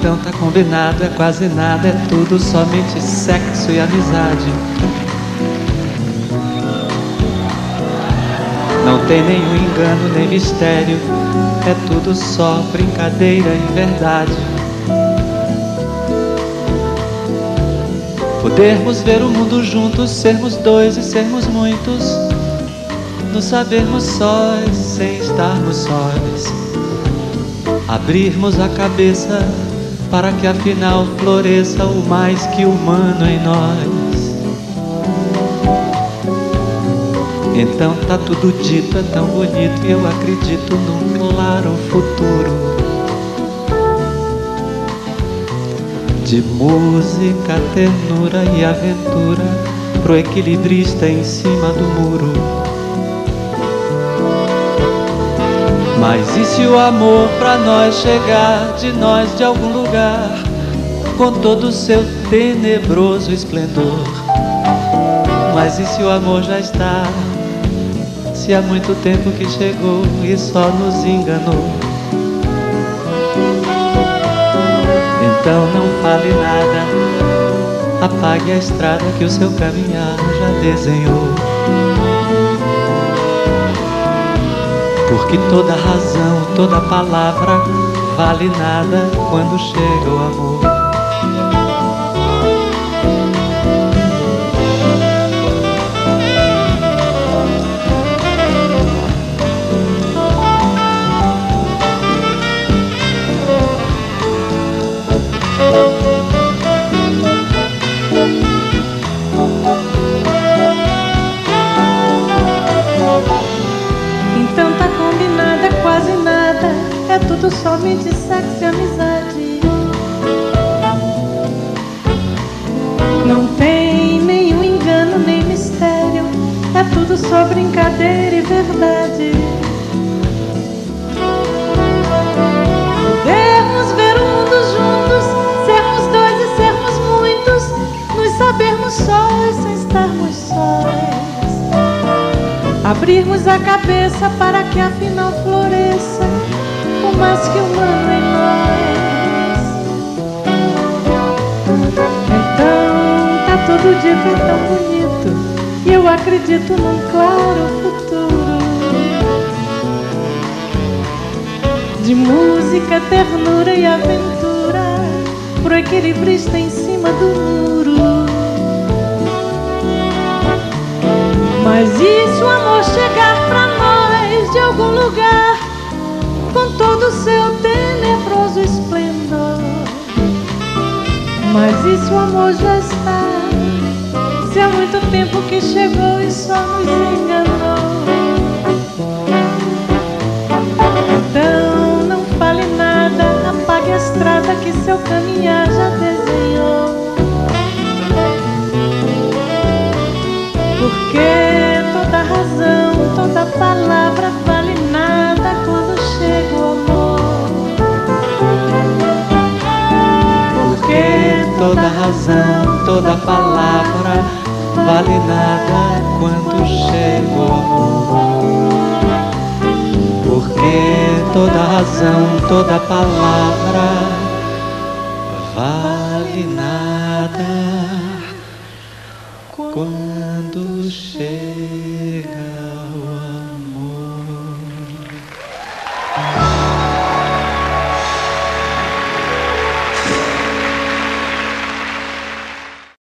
Então tá combinado, é quase nada, é tudo somente sexo e amizade. Não tem nenhum engano nem mistério, é tudo só brincadeira e verdade. Podermos ver o mundo juntos, sermos dois e sermos muitos, nos sabermos sós sem estarmos sós, abrirmos a cabeça para que afinal floresça o mais que humano em nós. Então tá tudo dito, é tão bonito e eu acredito num claro futuro de música, ternura e aventura pro equilibrista em cima do muro. Mas e se o amor pra nós chegar de nós de algum lugar, com todo o seu tenebroso esplendor? Mas e se o amor já está, se há muito tempo que chegou e só nos enganou? Então não fale nada, apague a estrada que o seu caminhar já desenhou. Porque toda razão, toda palavra vale nada quando chega o amor. É tudo somente sexo e amizade. Não tem nenhum engano nem mistério, é tudo só brincadeira e verdade. Podermos ver o mundo juntos, sermos dois e sermos muitos, nos sabermos sós sem estarmos sós, abrirmos a cabeça para que afinal floresça o mais que humano em nós. Então tá todo dia foi tão bonito e eu acredito num claro futuro de música, ternura e aventura pro equilibrista em cima do muro. Mas e se o amor chegar pra nós de algum lugar, com todo o seu tenebroso esplendor? Mas e se o amor já está, se há muito tempo que chegou e só nos enganou? Então não fale nada, apague a estrada que seu caminhar já desenhou. Porque toda razão, toda palavra vale nada quando chega o amor. Porque toda razão, toda palavra vale nada quando chega o amor. Porque toda razão, toda palavra vale nada quando chega